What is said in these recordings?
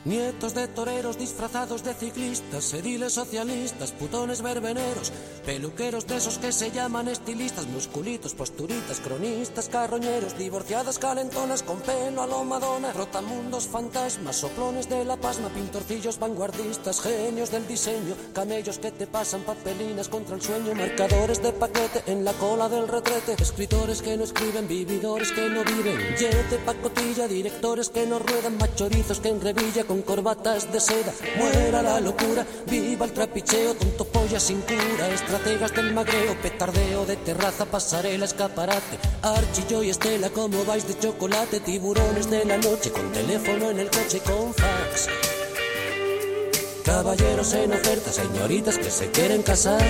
Nietos de toreros disfrazados de ciclistas, ediles socialistas, putones verbeneros, peluqueros de esos que se llaman estilistas, musculitos, posturitas, cronistas, carroñeros, divorciadas calentonas con pelo a lo Madonna, rotamundos fantasmas, soplones de la pasma, pintorcillos vanguardistas, genios del diseño, camellos que te pasan papelinas contra el sueño, marcadores de paquete en la cola del retrete, escritores que no escriben, vividores que no viven, yete pacotilla, directores que no ruedan, machorizos que en revilla con corbatas de seda. Muera la locura, viva el trapicheo, tonto polla sin cura, estrategas del magreo, petardeo de terraza, pasarela, escaparate, Archillo y Estela como vais de chocolate, tiburones de la noche con teléfono en el coche con fax. Caballeros en oferta, señoritas que se quieren casar.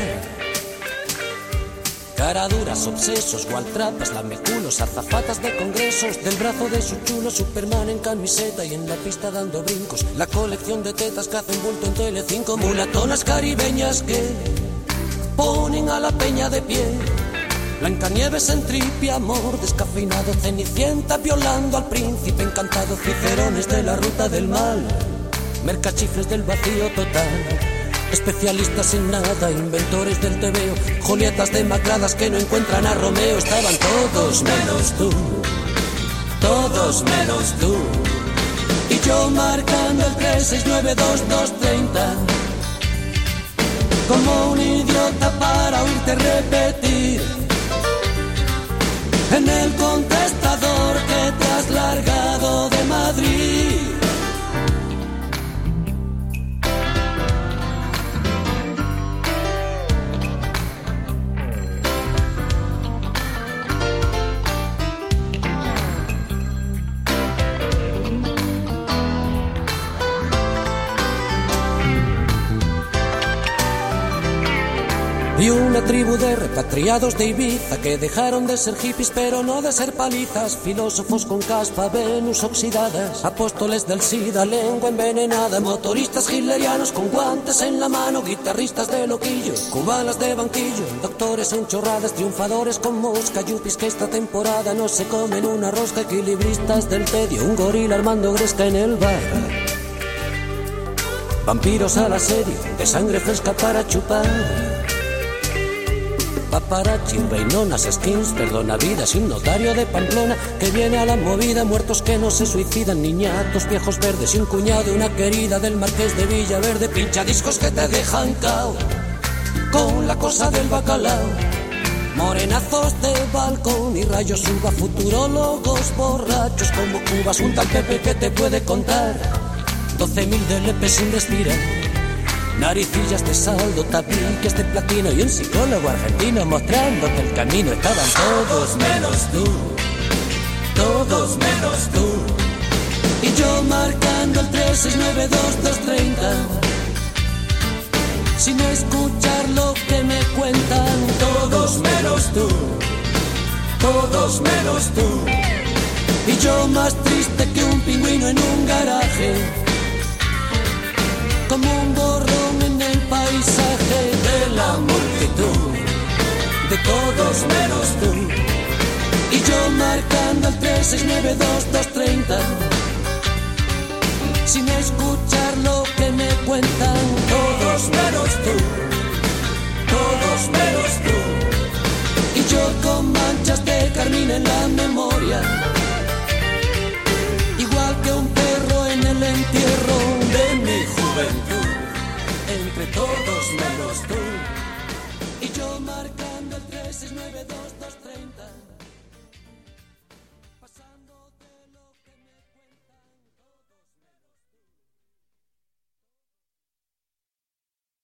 Caraduras, obsesos, gualtrapas, lameculos, azafatas de congresos, del brazo de su chulo, Superman en camiseta y en la pista dando brincos. La colección de tetas que hacen bulto en Telecinco, mulatonas caribeñas que ponen a la peña de pie. Blancanieves en tripia, amor descafeinado, Cenicienta violando al príncipe encantado, cicerones de la ruta del mal, mercachifles del vacío total. Especialistas en nada, inventores del tebeo, Julietas demacradas que no encuentran a Romeo. Estaban todos menos tú, todos menos tú. Y yo marcando el 3692230 como un idiota para oírte repetir en el contestador que te has largado de Madrid. Y una tribu de repatriados de Ibiza que dejaron de ser hippies pero no de ser palizas, filósofos con caspa, Venus oxidadas, apóstoles del SIDA, lengua envenenada, motoristas hitlerianos con guantes en la mano, guitarristas de loquillo, cubalas de banquillo, doctores en chorradas, triunfadores con mosca, yuppies que esta temporada no se comen una rosca, equilibristas del tedio, un gorila armando gresca en el bar, vampiros al asedio, de sangre fresca para chupar. Paparazzi, reinonas, skins, perdonavidas y un notario de Pamplona que viene a la movida, muertos que no se suicidan, niñatos, viejos verdes y un cuñado, una querida del marqués de Villaverde, pinchadiscos que te dejan cao con la cosa del bacalao, morenazos de balcón y rayos uva, futurólogos borrachos como cubas, un tal Pepe que te puede contar 12.000 de lepe sin respirar. Naricillas de saldo, tabiques de platino y un psicólogo argentino mostrándote el camino. Estaban todos menos tú, todos menos tú. Y yo marcando el 3692230 sin escuchar lo que me cuentan. Todos menos tú, todos menos tú. Y yo más triste que un pingüino en un garaje, como un borrón en el paisaje de la multitud, de todos menos tú. Y yo marcando el 3692230 sin escuchar lo que me cuentan. Todos menos tú, todos menos tú. Y yo con manchas de carmín en la memoria, igual que un perro en el entierro de mi juventud, entre todos menos tú. Y yo marcando el 36922